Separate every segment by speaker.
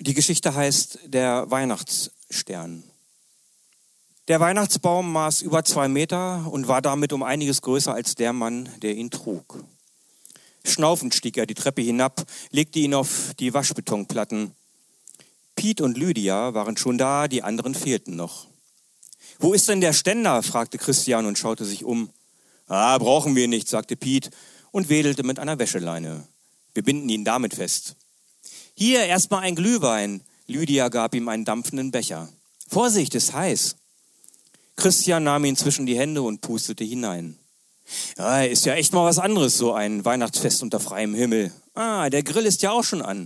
Speaker 1: Die Geschichte heißt Der Weihnachtsstern. Der Weihnachtsbaum maß über 2 Meter und war damit um einiges größer als der Mann, der ihn trug. Schnaufend stieg er die Treppe hinab, legte ihn auf die Waschbetonplatten. Piet und Lydia waren schon da, die anderen fehlten noch. »Wo ist denn der Ständer?« fragte Christian und schaute sich um. Brauchen wir nicht«, sagte Piet und wedelte mit einer Wäscheleine. »Wir binden ihn damit fest.« »Hier, erstmal ein Glühwein.« Lydia gab ihm einen dampfenden Becher. »Vorsicht, ist heiß.« Christian nahm ihn zwischen die Hände und pustete hinein. »Ja, ist ja echt mal was anderes, so ein Weihnachtsfest unter freiem Himmel. Der Grill ist ja auch schon an.«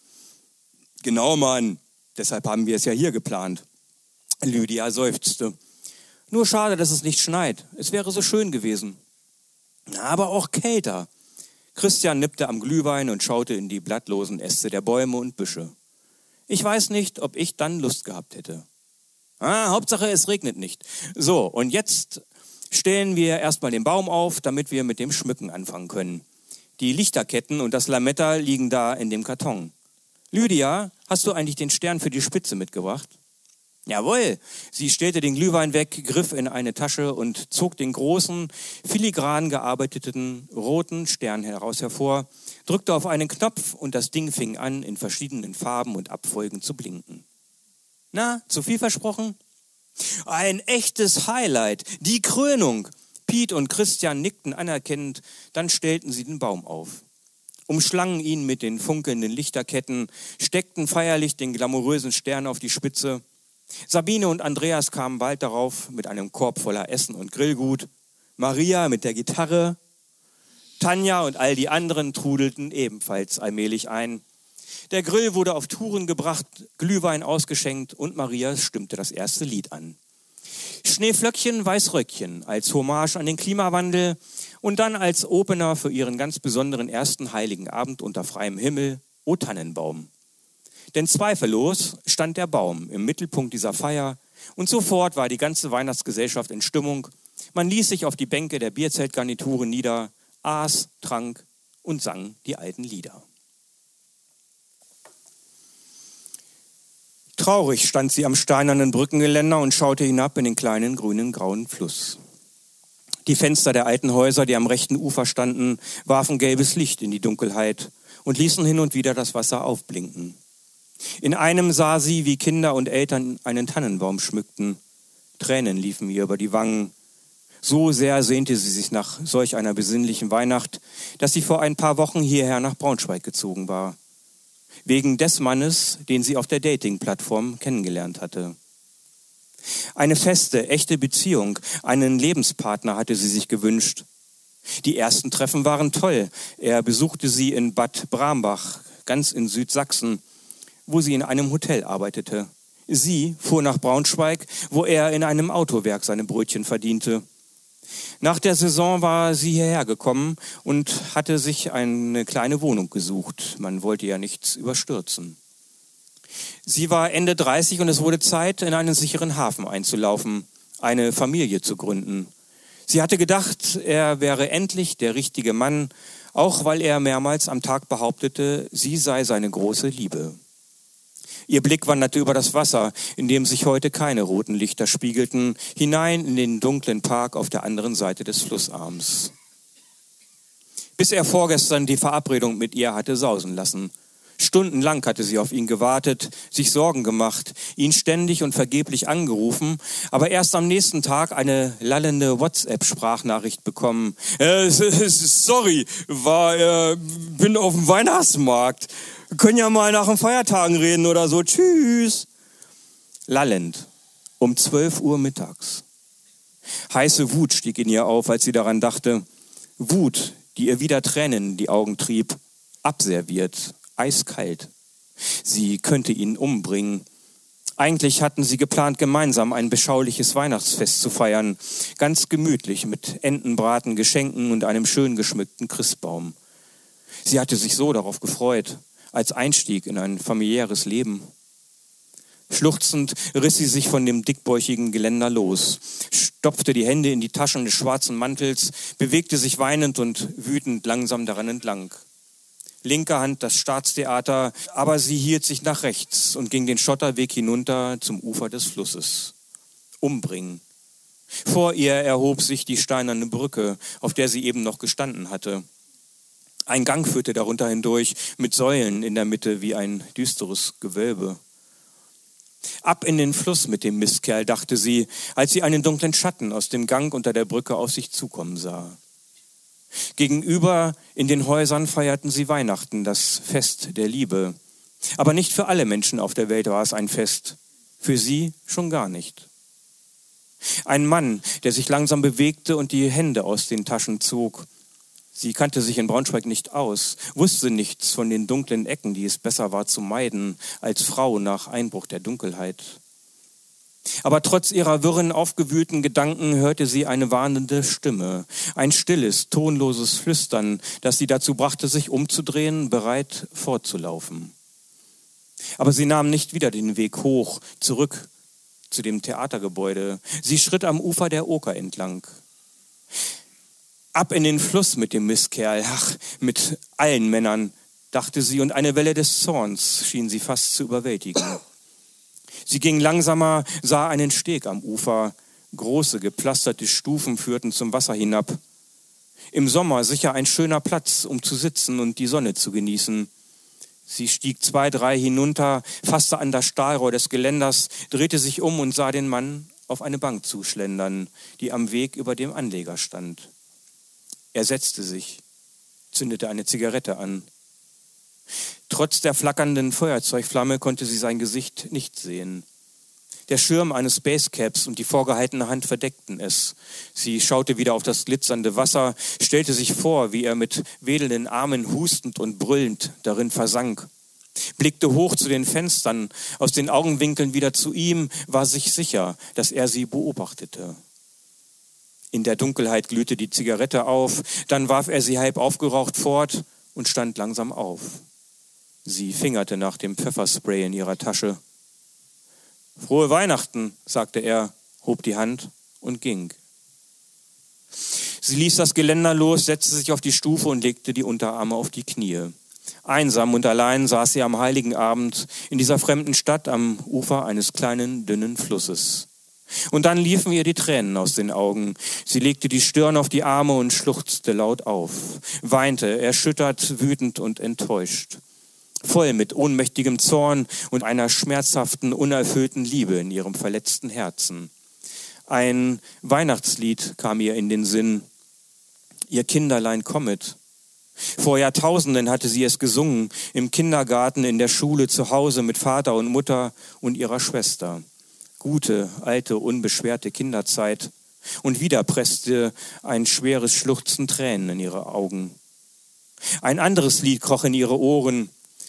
Speaker 1: »Genau, Mann. Deshalb haben wir es ja hier geplant.« Lydia seufzte. »Nur schade, dass es nicht schneit. Es wäre so schön gewesen.« »Aber auch kälter.« Christian nippte am Glühwein und schaute in die blattlosen Äste der Bäume und Büsche. »Ich weiß nicht, ob ich dann Lust gehabt hätte.« Hauptsache, es regnet nicht. So, und jetzt stellen wir erstmal den Baum auf, damit wir mit dem Schmücken anfangen können. Die Lichterketten und das Lametta liegen da in dem Karton. Lydia, hast du eigentlich den Stern für die Spitze mitgebracht? Jawohl. Sie stellte den Glühwein weg, griff in eine Tasche und zog den großen, filigran gearbeiteten roten Stern hervor, drückte auf einen Knopf und das Ding fing an, in verschiedenen Farben und Abfolgen zu blinken. Na, zu viel versprochen? Ein echtes Highlight, die Krönung. Piet und Christian nickten anerkennend, dann stellten sie den Baum auf. Umschlangen ihn mit den funkelnden Lichterketten, steckten feierlich den glamourösen Stern auf die Spitze. Sabine und Andreas kamen bald darauf mit einem Korb voller Essen und Grillgut. Maria mit der Gitarre. Tanja und all die anderen trudelten ebenfalls allmählich ein. Der Grill wurde auf Touren gebracht, Glühwein ausgeschenkt und Maria stimmte das erste Lied an. Schneeflöckchen, Weißröckchen als Hommage an den Klimawandel und dann als Opener für ihren ganz besonderen ersten heiligen Abend unter freiem Himmel, O Tannenbaum. Denn zweifellos stand der Baum im Mittelpunkt dieser Feier und sofort war die ganze Weihnachtsgesellschaft in Stimmung. Man ließ sich auf die Bänke der Bierzeltgarnituren nieder, aß, trank und sang die alten Lieder. Traurig stand sie am steinernen Brückengeländer und schaute hinab in den kleinen grünen grauen Fluss. Die Fenster der alten Häuser, die am rechten Ufer standen, warfen gelbes Licht in die Dunkelheit und ließen hin und wieder das Wasser aufblinken. In einem sah sie, wie Kinder und Eltern einen Tannenbaum schmückten. Tränen liefen ihr über die Wangen. So sehr sehnte sie sich nach solch einer besinnlichen Weihnacht, dass sie vor ein paar Wochen hierher nach Braunschweig gezogen war. Wegen des Mannes, den sie auf der Dating-Plattform kennengelernt hatte. Eine feste, echte Beziehung, einen Lebenspartner hatte sie sich gewünscht. Die ersten Treffen waren toll. Er besuchte sie in Bad Brambach, ganz in Südsachsen, wo sie in einem Hotel arbeitete. Sie fuhr nach Braunschweig, wo er in einem Autowerk seine Brötchen verdiente. Nach der Saison war sie hierher gekommen und hatte sich eine kleine Wohnung gesucht. Man wollte ja nichts überstürzen. Sie war Ende 30 und es wurde Zeit, in einen sicheren Hafen einzulaufen, eine Familie zu gründen. Sie hatte gedacht, er wäre endlich der richtige Mann, auch weil er mehrmals am Tag behauptete, sie sei seine große Liebe. Ihr Blick wanderte über das Wasser, in dem sich heute keine roten Lichter spiegelten, hinein in den dunklen Park auf der anderen Seite des Flussarms. Bis er vorgestern die Verabredung mit ihr hatte sausen lassen. Stundenlang hatte sie auf ihn gewartet, sich Sorgen gemacht, ihn ständig und vergeblich angerufen, aber erst am nächsten Tag eine lallende WhatsApp-Sprachnachricht bekommen. Sorry, bin auf dem Weihnachtsmarkt. Wir können ja mal nach den Feiertagen reden oder so. Tschüss. Lallend, um 12 Uhr mittags. Heiße Wut stieg in ihr auf, als sie daran dachte. Wut, die ihr wieder Tränen in die Augen trieb. Abserviert, eiskalt. Sie könnte ihn umbringen. Eigentlich hatten sie geplant, gemeinsam ein beschauliches Weihnachtsfest zu feiern. Ganz gemütlich mit Entenbraten, Geschenken und einem schön geschmückten Christbaum. Sie hatte sich so darauf gefreut, als Einstieg in ein familiäres Leben. Schluchzend riss sie sich von dem dickbäuchigen Geländer los, stopfte die Hände in die Taschen des schwarzen Mantels, bewegte sich weinend und wütend langsam daran entlang. linker Hand das Staatstheater, aber sie hielt sich nach rechts und ging den Schotterweg hinunter zum Ufer des Flusses. Umbringen. Vor ihr erhob sich die steinerne Brücke, auf der sie eben noch gestanden hatte. Ein Gang führte darunter hindurch, mit Säulen in der Mitte wie ein düsteres Gewölbe. Ab in den Fluss mit dem Mistkerl, dachte sie, als sie einen dunklen Schatten aus dem Gang unter der Brücke auf sich zukommen sah. Gegenüber in den Häusern feierten sie Weihnachten, das Fest der Liebe. Aber nicht für alle Menschen auf der Welt war es ein Fest, für sie schon gar nicht. Ein Mann, der sich langsam bewegte und die Hände aus den Taschen zog. Sie kannte sich in Braunschweig nicht aus, wusste nichts von den dunklen Ecken, die es besser war zu meiden, als Frau nach Einbruch der Dunkelheit. Aber trotz ihrer wirren, aufgewühlten Gedanken hörte sie eine warnende Stimme, ein stilles, tonloses Flüstern, das sie dazu brachte, sich umzudrehen, bereit fortzulaufen. Aber sie nahm nicht wieder den Weg hoch, zurück zu dem Theatergebäude. Sie schritt am Ufer der Oker entlang. Ab in den Fluss mit dem Mistkerl, ach, mit allen Männern, dachte sie, und eine Welle des Zorns schien sie fast zu überwältigen. Sie ging langsamer, sah einen Steg am Ufer. Große, gepflasterte Stufen führten zum Wasser hinab. Im Sommer sicher ein schöner Platz, um zu sitzen und die Sonne zu genießen. Sie stieg 2, 3 hinunter, fasste an das Stahlrohr des Geländers, drehte sich um und sah den Mann auf eine Bank zuschlendern, die am Weg über dem Anleger stand. Er setzte sich, zündete eine Zigarette an. Trotz der flackernden Feuerzeugflamme konnte sie sein Gesicht nicht sehen. Der Schirm eines Basecaps und die vorgehaltene Hand verdeckten es. Sie schaute wieder auf das glitzernde Wasser, stellte sich vor, wie er mit wedelnden Armen hustend und brüllend darin versank. Blickte hoch zu den Fenstern, aus den Augenwinkeln wieder zu ihm, war sich sicher, dass er sie beobachtete. In der Dunkelheit glühte die Zigarette auf, dann warf er sie halb aufgeraucht fort und stand langsam auf. Sie fingerte nach dem Pfefferspray in ihrer Tasche. »Frohe Weihnachten«, sagte er, hob die Hand und ging. Sie ließ das Geländer los, setzte sich auf die Stufe und legte die Unterarme auf die Knie. Einsam und allein saß sie am Heiligen Abend in dieser fremden Stadt am Ufer eines kleinen, dünnen Flusses. Und dann liefen ihr die Tränen aus den Augen. Sie legte die Stirn auf die Arme und schluchzte laut auf, weinte, erschüttert, wütend und enttäuscht. Voll mit ohnmächtigem Zorn und einer schmerzhaften, unerfüllten Liebe in ihrem verletzten Herzen. Ein Weihnachtslied kam ihr in den Sinn. Ihr Kinderlein kommet. Vor Jahrtausenden hatte sie es gesungen, im Kindergarten, in der Schule, zu Hause mit Vater und Mutter und ihrer Schwester. Gute, alte, unbeschwerte Kinderzeit. Und wieder presste ein schweres Schluchzen Tränen in ihre Augen. Ein anderes Lied kroch in ihre Ohren.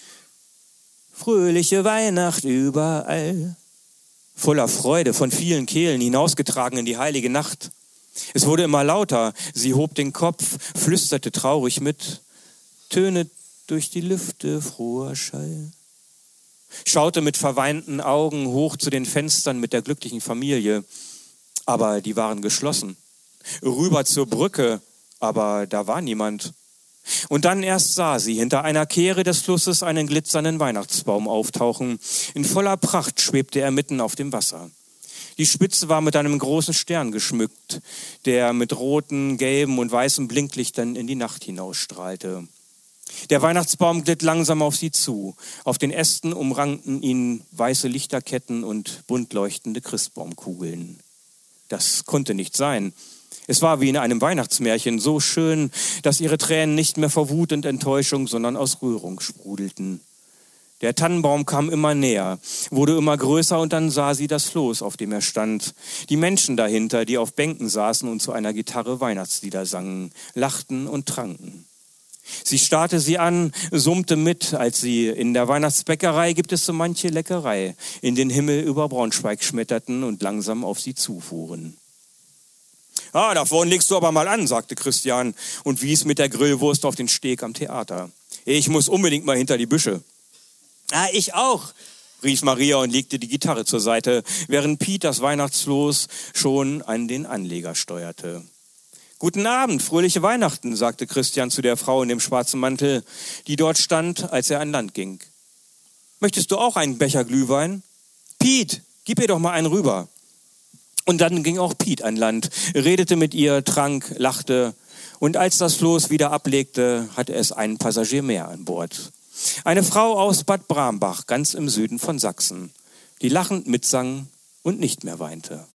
Speaker 1: Fröhliche Weihnacht überall. Voller Freude, von vielen Kehlen hinausgetragen in die heilige Nacht. Es wurde immer lauter, sie hob den Kopf, flüsterte traurig mit, Töne durch die Lüfte froher Schall. Schaute mit verweinten Augen hoch zu den Fenstern mit der glücklichen Familie, aber die waren geschlossen. Rüber zur Brücke, aber da war niemand. Und dann erst sah sie hinter einer Kehre des Flusses einen glitzernden Weihnachtsbaum auftauchen. In voller Pracht schwebte er mitten auf dem Wasser. Die Spitze war mit einem großen Stern geschmückt, der mit roten, gelben und weißen Blinklichtern in die Nacht hinausstrahlte. Der Weihnachtsbaum glitt langsam auf sie zu. Auf den Ästen umrankten ihn weiße Lichterketten und bunt leuchtende Christbaumkugeln. Das konnte nicht sein. Es war wie in einem Weihnachtsmärchen, so schön, dass ihre Tränen nicht mehr vor Wut und Enttäuschung, sondern aus Rührung sprudelten. Der Tannenbaum kam immer näher, wurde immer größer und dann sah sie das Floß, auf dem er stand. Die Menschen dahinter, die auf Bänken saßen und zu einer Gitarre Weihnachtslieder sangen, lachten und tranken. Sie starrte sie an, summte mit, als sie in der Weihnachtsbäckerei gibt es so manche Leckerei, in den Himmel über Braunschweig schmetterten und langsam auf sie zufuhren. »Ah, da vorne legst du aber mal an«, sagte Christian und wies mit der Grillwurst auf den Steg am Theater. »Ich muss unbedingt mal hinter die Büsche.« »Ah, ich auch«, rief Maria und legte die Gitarre zur Seite, während Piet das Weihnachtsfloß schon an den Anleger steuerte. Guten Abend, fröhliche Weihnachten, sagte Christian zu der Frau in dem schwarzen Mantel, die dort stand, als er an Land ging. Möchtest du auch einen Becher Glühwein? Piet, gib ihr doch mal einen rüber. Und dann ging auch Piet an Land, redete mit ihr, trank, lachte. Und als das Floß wieder ablegte, hatte es einen Passagier mehr an Bord. Eine Frau aus Bad Brambach, ganz im Süden von Sachsen, die lachend mitsang und nicht mehr weinte.